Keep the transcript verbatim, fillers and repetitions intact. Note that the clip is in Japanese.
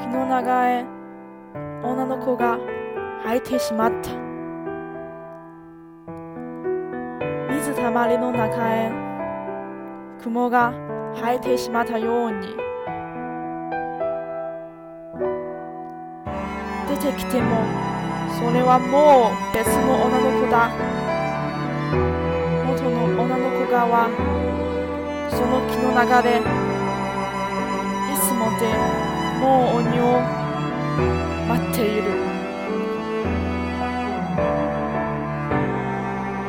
気の長い女の子が入ってしまった。水たまりの中へ雲が入ってしまったように、出てきてもそれはもう別の女の子だ。元の女の子がはその気の中でいつもでもう鬼を待っている。